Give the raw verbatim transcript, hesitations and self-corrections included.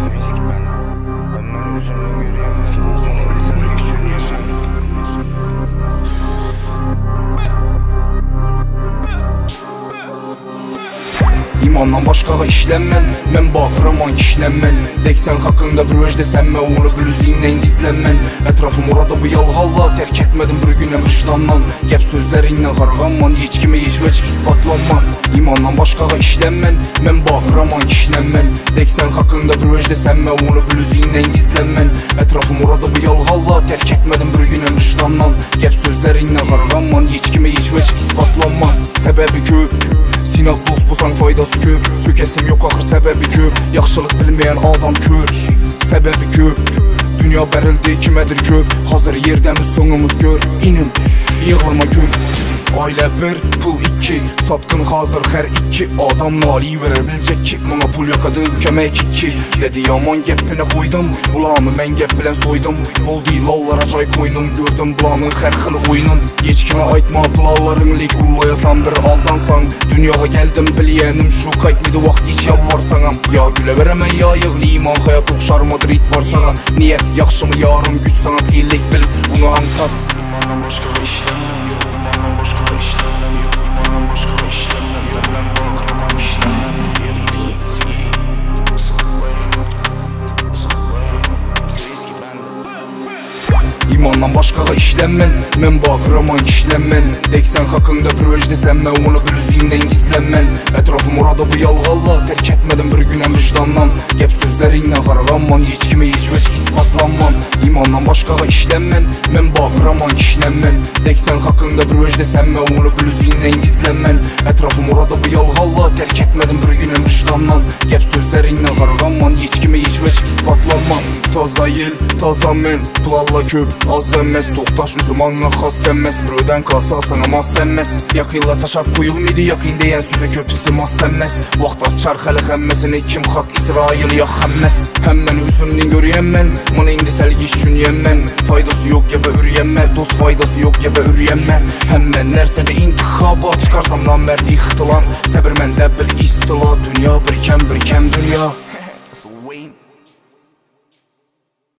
İmandan başqağa işlənmən, mən baxıram kişilənmən. Deksən haqqında bir öz desənmə, onu blüzindən gizlənmən. Ətrafım orada bu yalğalla, tərk etmədim bir günəm vicdandan. Gəp sözlərindən qarğanman, heç kimə heç vəc isbatlanman. İmandan başqağa işlənmən, mən baxıram kişilənmən. Deksən haqqında bir öz desənmə, onu blüzindən gizlənmən. Ətrafım orada bu yalğalla, tərk etmədim bir günəm vicdandan. Gəp sözlərindən qarğanman, heç kimə heç vəc isbatlanman. Səbəbi köp, sinat dost bozan faydası köp. Sökəsim yox axır səbəbi köp, yaxşılıq bilməyən adam kör. Səbəbi köp, dünya bərildi kimədir köp. Hazır yerdəmiz sonumuz gör, inin yığılma gül. Ailə bir, pul iki, satqın hazır hər iki. Adam nali verər bilcək ki, mana pul yoxadı kömək iki. Dedi yaman gəppinə qoydum, bulanı mən gəp bilən soydum. Boldu lallara cay koydum, gördüm bulanı hər xil oyunun. Heç kimə aytma pulalların lik ullayasan bir aldansan. Dünyaya gəldim biliyənim şu qaytmidi vaxt iç yalvarsanam. Ya gülə verəmən ya yığlı iman, hayat oxşar Madrid barsana. Niyə yaxşı mı yarım güc sana xeyirlik bil, bunu ansat. İmandan başqa işlənməm yox, imandan başqa işlənməm yox, imandan başqa işlənməm yox. Mən baxıram işlənməm İmandan başqağa işlənmən, mən baxıram kişilənmən. Deksən haqqında bir öz desənmə, onu blüzindən gizlənmən. Ətrafım orada bu yalğalla, tərk etmədim bir günəm vicdandan. Gəp sözlərindən qarğanman, heç kimə heç vəc isbatlanman. İmandan başqağa işlənmən, mən baxıram kişilənmən. Deksən haqqında bir öz desənmə, onu blüzindən gizlənmən. Ətrafım orada bu yalğalla, tərk etmədim bir günəm vicdandan. Gəp sözlərindən qarğanman, heç kimə heç vəc isbatlanman. Taza yel, taza mən, pulalla köp az sənməz, toxtaş üzüm anına xas sənməz. Brödən qasa sana maz sənməz. Yakıyla taşap koyulmaydı, yakın deyən sözə köp maz sənməz. Vaxt açar xəli xəmməsini, kim xaq İsrail ya xəmməz. Həm mən üzümdən görüyəm mən, mana indi səlgi işçünüyəm mən. Faydası yox gəbə ürüyəmmə, dost faydası yox gəbə ürüyəmmə. Həm mən nərsədə intiqaba, çıxarsam namərdi ixtilar. Səbir məndə bir istila, dünya birkəm birkəm dünya.